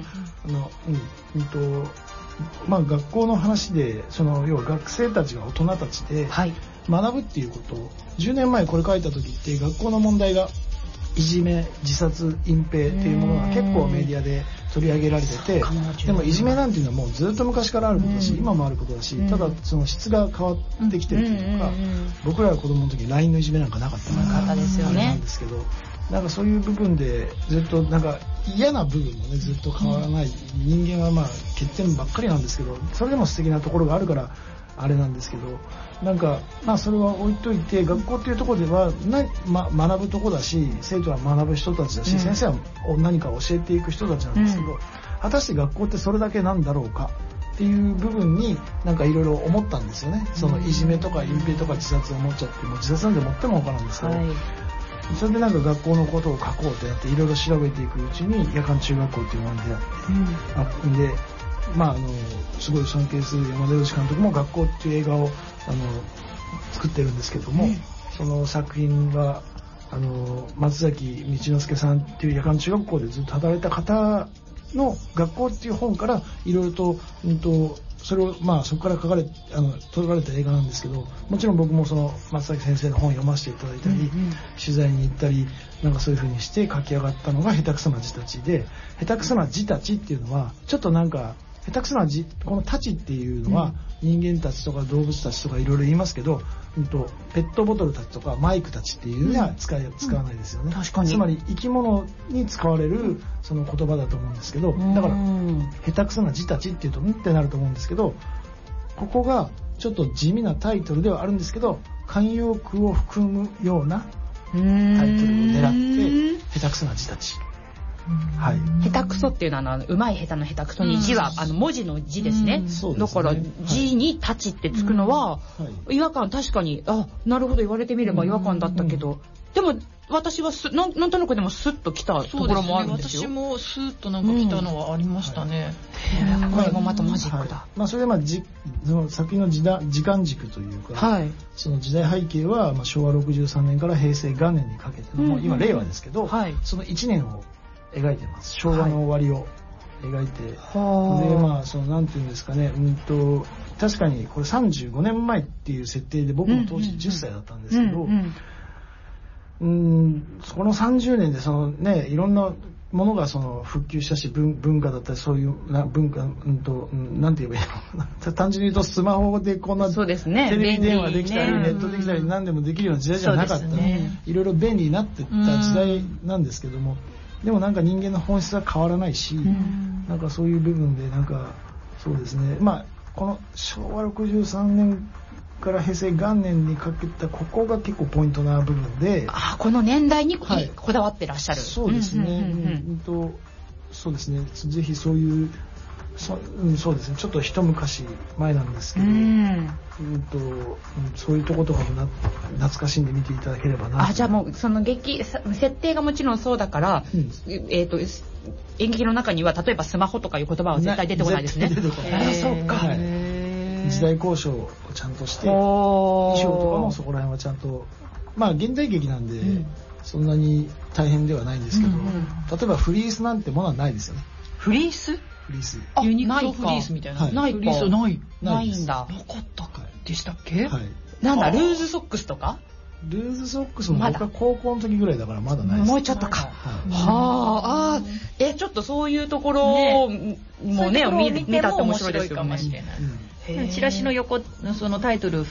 学校の話で、要は学生たちが大人たちで学ぶっていうことを、10年前これ書いた時って学校の問題がいじめ、自殺、隠蔽っていうものが結構メディアで取り上げられてて、でもいじめなんていうのはもうずっと昔からあることだし、今もあることだし、ただその質が変わってきてるというか、僕らが子供の時に LINE のいじめなんかなかったからなんですけど、なんかそういう部分でずっとなんか嫌な部分もねずっと変わらない、人間は欠点ばっかりなんですけど、それでも素敵なところがあるからあれなんですけど、なんかそれは置いといて、学校っていうところでは学ぶとこだし、生徒は学ぶ人たちだし、先生は何か教えていく人たちなんですけど、果たして学校ってそれだけなんだろうかっていう部分になんかいろいろ思ったんですよね。そのいじめとか隠蔽とか自殺を思っちゃって、もう自殺なんて最も分からんですけど、それでなんか学校のことを書こうってやっていろいろ調べていくうちに夜間中学校っていうものであって、すごい尊敬する山田洋次監督も学校っていう映画を作ってるんですけども、その作品は松崎道之助さんっていう夜間中学校でずっと働いた方の学校っていう本からいろいろと、それをそこから撮られた映画なんですけど、もちろん僕もその松崎先生の本を読ませていただいたり、取材に行ったりなんかそういう風にして書き上がったのが下手くそな字たちで、下手くそな字たちっていうのはちょっとなんか下手くそな字、このたちっていうのは人間たちとか動物たちとかいろいろ言いますけど、ペットボトルたちとかマイクたちっていうのは使わないですよね。確かに。つまり生き物に使われるその言葉だと思うんですけど、だから下手くそな字たちっていうとってなると思うんですけど、ここがちょっと地味なタイトルではあるんですけど、慣用句を含むようなタイトルを狙って下手くそな字たち。 下手くそっていうのはうまい下手の下手くそに字は文字の字ですね。だから字に立ちってつくのは違和感、確かになるほど、言われてみれば違和感だったけど、でも私はなんとなくでもスッときたところもあるんですよ。 私もスッとなんかきたのはありましたね。 これもまたマジックだ。 それでその作品の時間軸というか、その時代背景は昭和63年から平成元年にかけての、今令和ですけど、その1年を描いてます。昭和の終わりを描いて、でそのなんていうんですかね、確かにこれ35年前っていう設定で、僕も当時10歳だったんですけど、この30年でそのね、いろんなものがその復旧したし、文化だったりそういう文化、なんて言えばいいの単純に言うとスマホでこんなテレビ電話できたりネットできたり何でもできるような時代じゃなかった、いろいろ便利になっていった時代なんですけども、でもなんか人間の本質は変わらないし、なんかそういう部分でなんかそうですね、この昭和63年から平成元年にかけたここが結構ポイントな部分で、 この年代にこだわってらっしゃる。 そうですね。そうですね。ぜひそういうそうですね。ちょっと一昔前なんですけど、そういうとことかも懐かしんで見ていただければな。 じゃあもうその設定がもちろんそうだから、演劇の中には例えばスマホとかいう言葉は絶対出てこないですね。そうか。 時代交渉をちゃんとして、衣装とかもそこら辺はちゃんと、現代劇なんでそんなに大変ではないんですけど、例えばフリースなんてものはないですよね。 フリース？ユニクロフリースみたいな。 ないか。ないんだ。 なかったかでしたっけ？ なんだ、ルーズソックスとか？ ルーズソックスも僕は高校の時ぐらいだからまだないです。 もうちょっとか。ちょっとそういうところもね、見たって面白いですよね。 チラシの横のそのタイトル含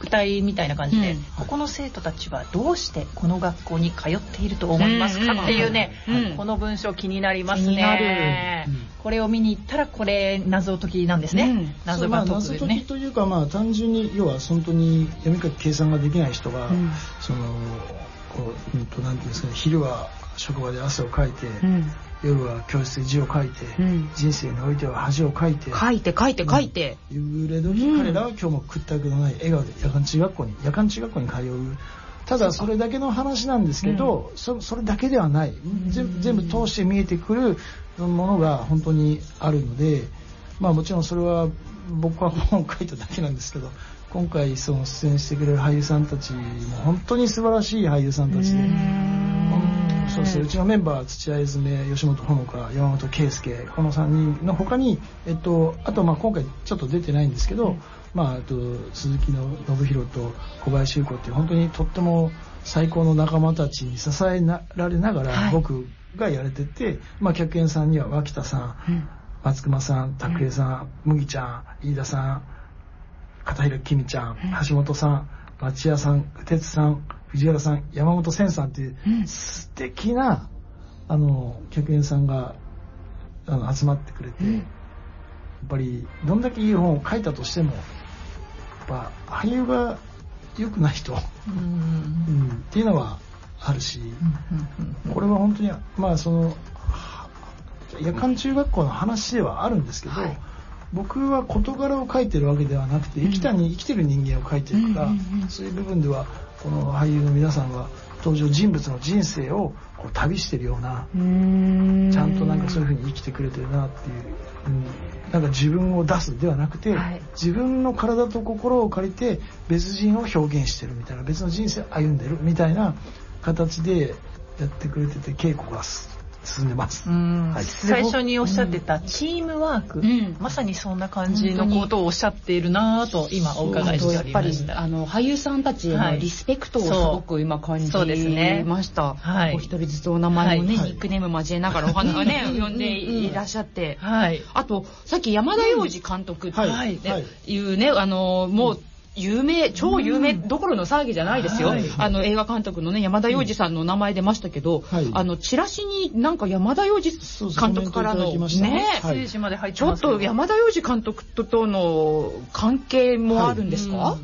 宿題みたいな感じで、ここの生徒たちはどうしてこの学校に通っていると思いますかっていうね、この文章気になりますね。これを見に行ったらこれ謎解きなんですね。謎解きというか、単純に要は本当に読み書き計算ができない人が、そのこうなんていうんですかね、昼は職場で汗をかいて、夜は教室で字を書いて、人生においては恥を書いて夕暮れ時、彼らは今日も屈託のない笑顔で夜間中学校に通う。ただそれだけの話なんですけど、それだけではない。全部通して見えてくるものが本当にあるので、もちろんそれは僕は本を書いただけなんですけど、今回その出演してくれる俳優さんたちも本当に素晴らしい俳優さんたちで、そうですね、うちのメンバー土屋泉、吉本穂香、山本圭介、この3人の他に、あと今回ちょっと出てないんですけど、あと鈴木信弘と小林優子っていう本当にとっても最高の仲間たちに支えられながら僕がやれてて、客演さんには脇田さん、松隈さん、拓平さん、麦ちゃん、飯田さん、片平きみちゃん、橋本さん、町屋さん、哲さん、藤原さん、山本千さんっていう素敵な客演さんが集まってくれて、やっぱりどんだけいい本を書いたとしてもやっぱ俳優が良くない人っていうのはあるし、これは本当にその夜間中学校の話ではあるんですけど、僕は事柄を書いてるわけではなくて生きてる人間を書いてるから、そういう部分ではこの俳優の皆さんは登場人物の人生をこう旅してるような、ちゃんとなんかそういう風に生きてくれてるなっていう、なんか自分を出すではなくて、自分の体と心を借りて別人を表現してるみたいな、別の人生を歩んでるみたいな形でやってくれてて、稽古が進んでます。 最初におっしゃってたチームワーク、まさにそんな感じのことをおっしゃっているなと今お伺いしておりました。 やっぱり俳優さんたちへのリスペクトをすごく今感じました。お一人ずつお名前もね、ニックネーム交えながらお花がね呼んでいらっしゃって、あとさっき山田洋次監督っていうね、もう超有名どころの騒ぎじゃないですよ。映画監督のね山田洋次さんの名前出ましたけど、チラシになんか山田洋次監督からのね、ちょっと山田洋次監督との関係もあるんですか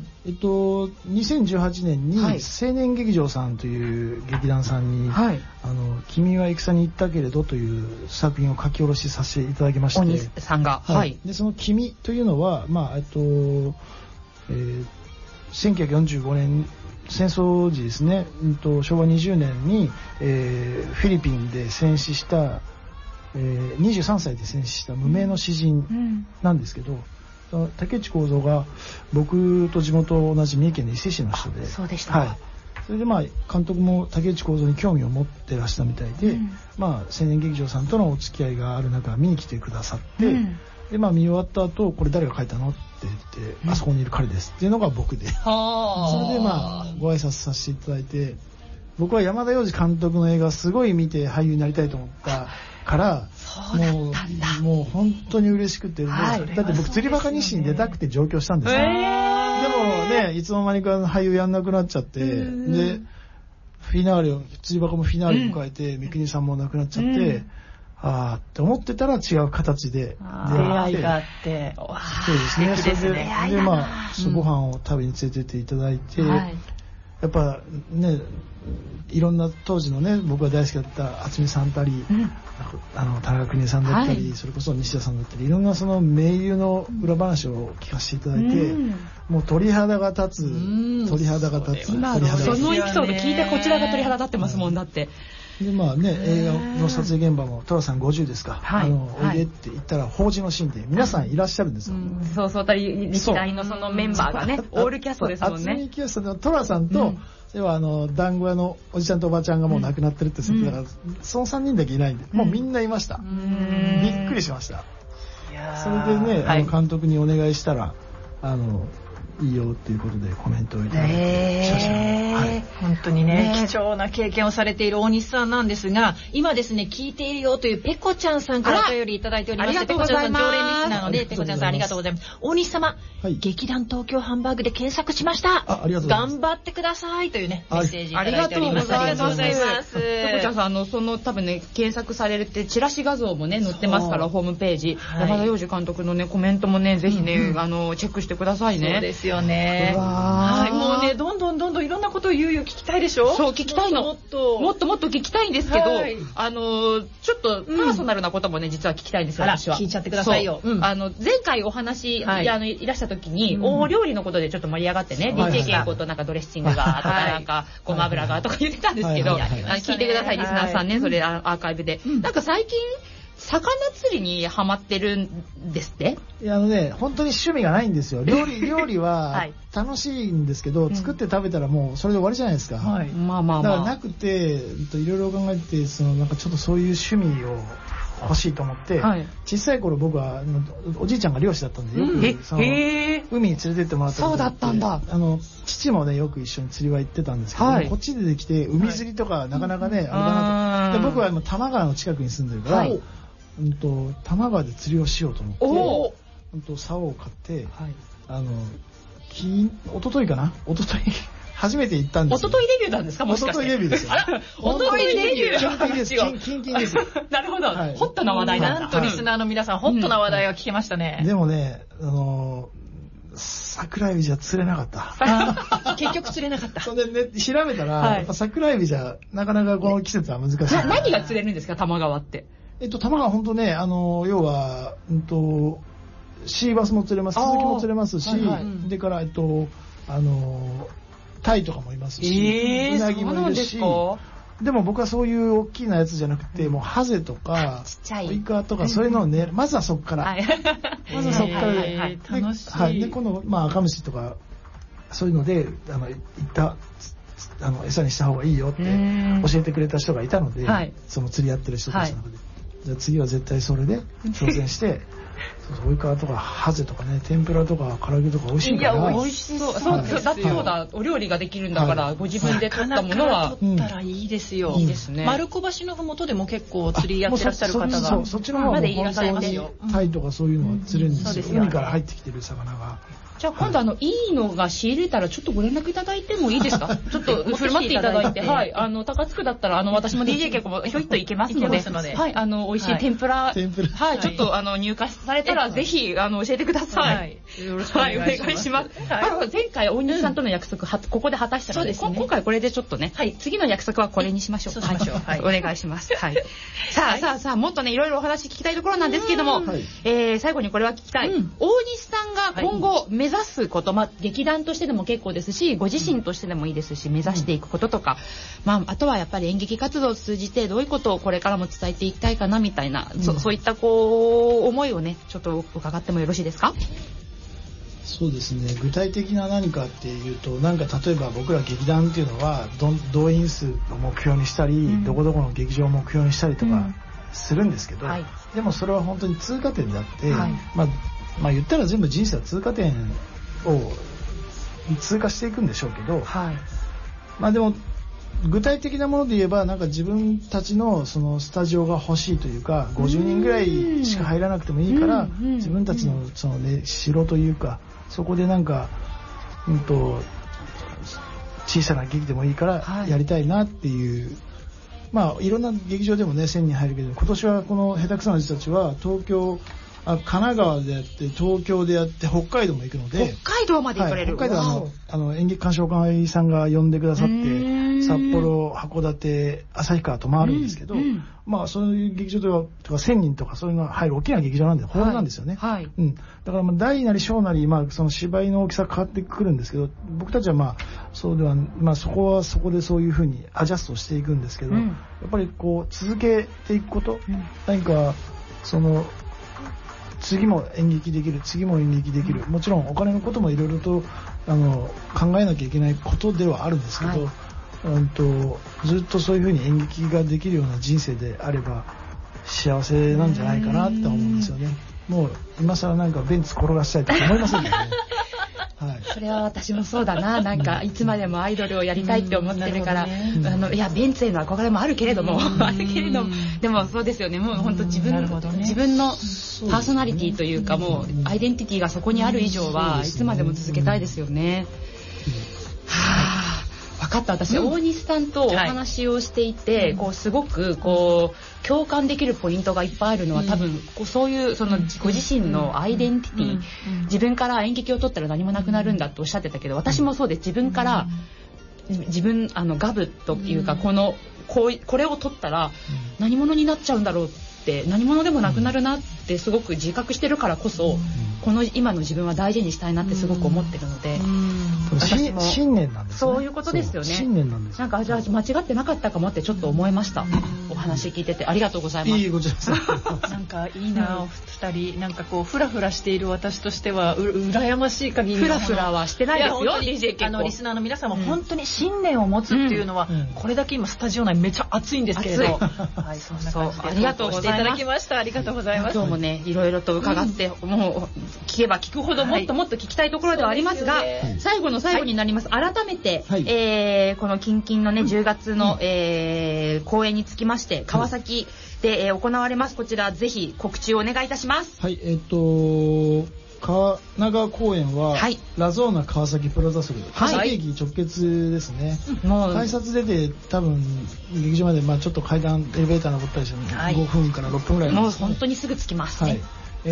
？2018年に青年劇場さんという劇団さんに君は戦に行ったけれどという作品を書き下ろしさせていただきまして、 鬼さんがでその君というのは1945年戦争時ですね、昭和20年に、フィリピンで戦死した、23歳で戦死した無名の詩人なんですけど、竹内幸三が僕と地元同じ三重県の伊勢市の人で、 そうでした、 それで監督も竹内幸三に興味を持ってらしたみたいで、青年劇場さんとのお付き合いがある中見に来てくださって、で見終わった後これ誰が書いたのって言って、あそこにいる彼ですっていうのが僕で、それでご挨拶させていただいて、僕は山田洋次監督の映画すごい見て俳優になりたいと思ったから、もう本当に嬉しくて、だって僕釣りバカ日誌に出たくて上京したんですよ。でもね、いつの間にか俳優やんなくなっちゃって、でフィナーレを釣りバカもフィナーレを迎えて、三国さんも亡くなっちゃって、って思ってたら違う形で出会いがあって、 そうですね。それでご飯を食べに連れてっていただいて、やっぱね、いろんな当時のね、僕が大好きだった渥美さんたり、田中邦衛さんだったり、それこそ西田さんだったり、いろんなその名優の裏話を聞かせていただいて、もう鳥肌が立つ。 そのエピソード聞いてこちらが鳥肌立ってますもん。だってで映画の撮影現場も寅さん50ですか、おいでって言ったら法事のシーンで皆さんいらっしゃるんですよ。 歴代のそのメンバーがね、オールキャストですもんね。 渥美清さんの寅さんと、では団子屋のおじちゃんとおばちゃんがもう亡くなってるって設定だから、その3人だけいないんで、もうみんないました。びっくりしました。それでね、監督にお願いしたら、 いいよっていうことでコメントをいただいてしました。 本当にね、貴重な経験をされている大西さんなんですが、今ですね、聞いているよというペコちゃんさんからお便りいただいておりまして、ペコちゃんさん常連リスナーので、ペコちゃんさんありがとうございます。大西様、劇団東京ハンバーグで検索しました。 ありがとうございます。 頑張ってくださいというね、メッセージいただいております。 ありがとうございます。ペコちゃんさん、その多分ね、検索されてチラシ画像もね、載ってますから、ホームページ。山田洋次監督のね、コメントもね、ぜひね、チェックしてくださいね。 そうですよね。はい、もうね、どんどんいろんなことを言う聞きたいでしょ。 そう、聞きたいの。もっと聞きたいんですけど、ちょっとパーソナルなこともね、実は聞きたいんですよ、私は。 聞いちゃってくださいよ。 前回お話、いらした時に、お料理のことでちょっと盛り上がってね、DJ 稽古となんかドレッシングが、とかなんか、ごま油がとか言ってたんですけど、聞いてください、リスナーさんね、それアーカイブで。なんか最近、魚釣りにハマってるんですって？ いや本当に趣味がないんですよ。料理は楽しいんですけど、作って食べたらもうそれで終わりじゃないですか。 まあ。 だからなくて、いろいろ考えて、なんかちょっとそういう趣味を欲しいと思って、小さい頃僕はおじいちゃんが漁師だったんで、よく海に連れてってもらったそうだったんだ。 父もね、よく一緒に釣りは行ってたんですけど、こっちできて海釣りとかなかなかね、あれだなと。で、僕は多摩川の近くに住んでるから、多摩川で釣りをしようと思って、竿を買って、おとといかな、初めて行ったんですよ。 おとといデビューなんですか、もしかして。 おとといデビューですよ。 おとといデビュー。 キンキンですよ。 なるほど。ホットな話題なんだ。 なんとリスナーの皆さん、ホットな話題を聞きましたね。 でもね、桜エビじゃ釣れなかった。 結局釣れなかった。 それでね、調べたら、やっぱ桜エビじゃなかなかこの季節は難しい。 何が釣れるんですか、多摩川って。 多摩川本当ね、要は、シーバスも釣れます、スズキも釣れますし、でから、タイとかもいますし、うなぎもいるし、でも僕はそういう大きなやつじゃなくて、もうハゼとか、イカとかそういうのをね、まずはそこから。まずはそこから。 楽しい。 で、今度、赤虫とか、そういうので、餌にした方がいいよって教えてくれた人がいたので、その釣りやってる人たちの中で。じゃあ次は絶対それで挑戦して、オイカとかハゼとかね、天ぷらとか唐揚げとか美味しいから。 いや、美味しそう。そうだ、お料理ができるんだから、ご自分で取ったものは。 取ったらいいですよ。 いいですね。 丸子橋のふもとでも結構釣りやってらっしゃる方が。 そっちの方がいらっしゃいますよ。タイとかそういうのは釣れるんですよ。海から入ってきてる魚が。 じゃあ今度いいのが仕入れたらちょっとご連絡いただいてもいいですか？ちょっと振る舞っていただいて、はい、高津区だったら私も DJ 結構もひょいっと行けますので、はい、美味しい天ぷら、はい、ちょっと入荷されたらぜひ教えてください。よろしくお願いします。前回大西さんとの約束ここで果たしたので、今回これでちょっとね、次の約束はこれにしましょう。はい、お願いします。はい。さあもっとねいろいろお話聞きたいところなんですけども、最後にこれは聞きたい。大西さんが今後目指すこと、劇団としてでも結構ですし、ご自身としてでもいいですし、目指していくこととか、あとはやっぱり演劇活動を通じてどういうことをこれからも伝えていきたいかなみたいな、そういった思いをね、ちょっと伺ってもよろしいですか？ そうですね、具体的な何かっていうと、なんか例えば僕ら劇団っていうのは動員数を目標にしたり、どこどこの劇場を目標にしたりとかするんですけど、でもそれは本当に通過点であって、言ったら全部人生は通過点を通過していくんでしょうけど、でも具体的なもので言えば、なんか自分たちのそのスタジオが欲しいというか、50人ぐらいしか入らなくてもいいから、自分たちのそのね、城というか、そこでなんか小さな劇でもいいからやりたいなっていう、いろんな劇場でもね1000人入るけど、今年はこの下手くそな人たちは神奈川でやって東京でやって北海道も行くので、 北海道まで行かれる。 北海道は演劇鑑賞会さんが呼んでくださって、札幌、函館、旭川と回るんですけど、そういう劇場とか1000人とかそういうのが入る大きな劇場なんでホールなんですよね。だから大なり小なり、その芝居の大きさ変わってくるんですけど、僕たちはそうではそこはそこでそういうふうにアジャストしていくんですけど、やっぱりこう続けていくこと、何かその次も演劇できる、次も演劇できる、もちろんお金のこともいろいろと考えなきゃいけないことではあるんですけど、ずっとそういうふうに演劇ができるような人生であれば幸せなんじゃないかなって思うんですよね。もう今更なんかベンツ転がしたいとか思いませんけどね。 それは私もそうだな。なんかいつまでもアイドルをやりたいって思ってるから、いやベンツへの憧れもあるけれども、でもそうですよね。もう本当自分のパーソナリティというか、もうアイデンティティがそこにある以上はいつまでも続けたいですよね。分かった。私、大西さんとお話をしていて、こうすごくこう共感できるポイントがいっぱいあるのは、多分こうそういうそのご自身のアイデンティティ、自分から演劇を取ったら何もなくなるんだとおっしゃってたけど、私もそうで、自分からガブというか、これを取ったら何者になっちゃうんだろうって何者でもなくなるなってすごく自覚してるからこそ、この今の自分は大事にしたいなってすごく思ってるので、 私も信念なんですね。 そういうことですよね。 信念なんです。 なんかじゃあ間違ってなかったかもってちょっと思いました。お話聞いててありがとうございます。 いいごちそうさま。 なんかいいな、二人なんかこうフラフラしている私としては羨ましい限り。 フラフラはしてないですよ。DJ 結構リスナーの皆さんも本当に信念を持つっていうのは、これだけ今スタジオ内めちゃ熱いんですけれど、はい、そんな感じでありがとうございます。 ありがとうございます。 今日もね、いろいろと伺って、もう聞けば聞くほどもっともっと聞きたいところではありますが、最後の最後になります。改めて、この近々のね10月の公演につきまして、川崎で行われます。こちらぜひ告知をお願いいたします。 はい、神奈川公演は、ラゾーナ川崎プラザソル、川崎駅直結ですね。改札出て多分劇場までちょっと階段エレベーター登ったりして、5分から6分ぐらいもう本当にすぐ着きますね。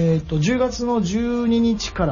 10月の12日から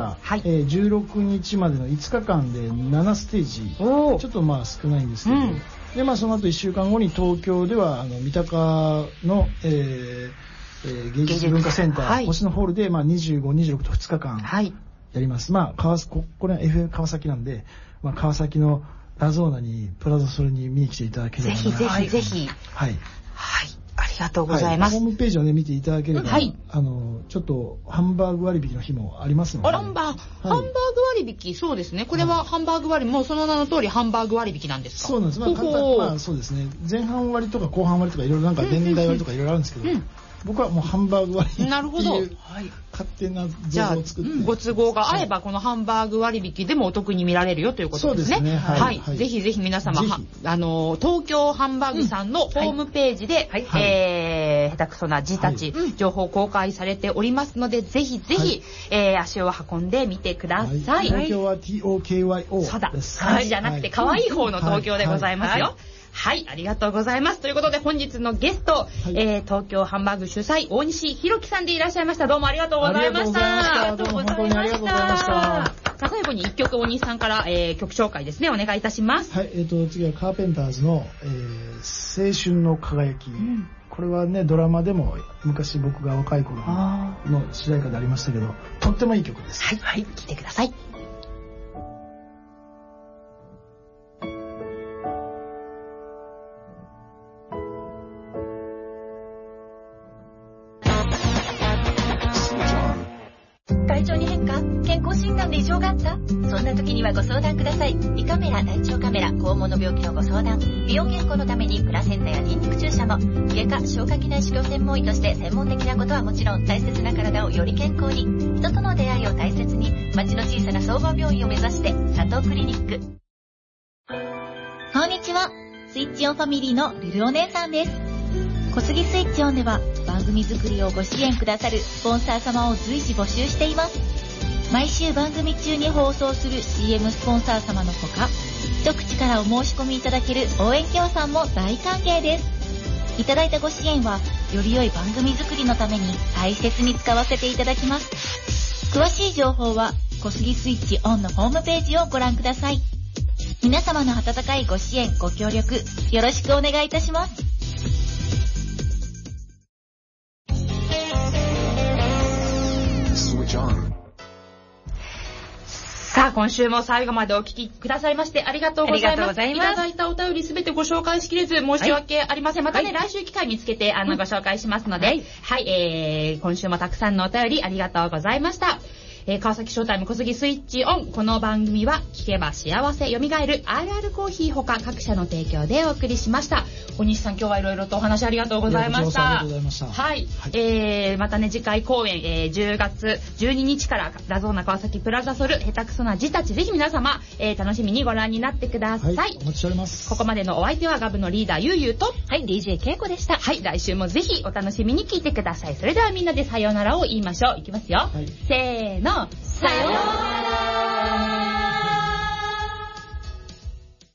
、16日までの5日間で7ステージ、ちょっと少ないんですけど、でその後1週間後に東京では三鷹の、芸術文化センター、星野ホールで25、26と2日間やります。これは FM 川崎なんで、川崎のラゾーナにプラザソルに見に来ていただければな。 ぜひぜひ。はい。ありがとうございます。 ホームページをね見ていただければ、ちょっとハンバーグ割引の日もありますので。 ハンバーグ割引、そうですね。これはハンバーグ割引、もうその名の通りハンバーグ割引なんですか。 そうなんです。そうですね。前半割とか後半割とかいろいろ年代割とかいろいろあるんですけど。僕はもうハンバーグ割引っていう勝手な像を作って、 ご都合が合えばこのハンバーグ割引でもお得に見られるよということですね。はい。ぜひぜひ皆様東京ハンバーグさんのホームページで下手くそな字たち情報公開されておりますので、ぜひぜひ足を運んでみてください。 東京は TOKYO そうだ、漢字じゃなくて可愛い方の東京でございますよ。はい、ありがとうございます。ということで本日のゲスト、東京ハンバーグ主催大西弘樹さんでいらっしゃいました。どうもありがとうございました。 ありがとうございました。 最後に一曲大西さんから、曲紹介ですね、お願いいたします。 はい、次はカーペンターズの、青春の輝き。これはねドラマでも昔僕が若い頃の主題歌でありましたけど、とってもいい曲です。 はい、聴いてください。 体調に変化？健康診断で異常があった？そんな時にはご相談ください。胃カメラ、大腸カメラ、肛門の病気のご相談、美容健康のためにプラセンタや筋肉注射も、外科、消化器内視鏡専門医として専門的なことはもちろん、大切な体をより健康に、人との出会いを大切に、町の小さな総合病院を目指して、佐藤クリニック。 こんにちは。スイッチオンファミリーのルルお姉さんです。小杉スイッチオンでは番組作りをご支援くださるスポンサー様を随時募集しています。毎週番組中に放送する CM スポンサー様のほか、一口からお申し込みいただける応援協賛も大歓迎です。いただいたご支援はより良い番組作りのために大切に使わせていただきます。詳しい情報は小杉スイッチオンのホームページをご覧ください。皆様の温かいご支援ご協力よろしくお願いいたします。 さあ今週も最後までお聞きくださいましてありがとうございます。いただいたお便りすべてご紹介しきれず申し訳ありません。またね、来週機会見つけてご紹介しますので、はい、今週もたくさんのお便りありがとうございました。 川崎ショータイム小杉スイッチオン。この番組は聞けば幸せ蘇る RR コーヒーほか各社の提供でお送りしました。大西さん、今日はいろいろとお話ありがとうございました。 ありがとうございました。 はい。またね、次回公演、10月12日からラゾーナ川崎プラザソル下手くそな字たち、ぜひ皆様、楽しみにご覧になってください。 はい、お待ちしております。 ここまでのお相手はガブのリーダーゆうゆうと、 はい、DJ けいこでした。 はい、来週もぜひお楽しみに聞いてください。それではみんなでさようならを言いましょう。いきますよ。はい、せーの、さようなら。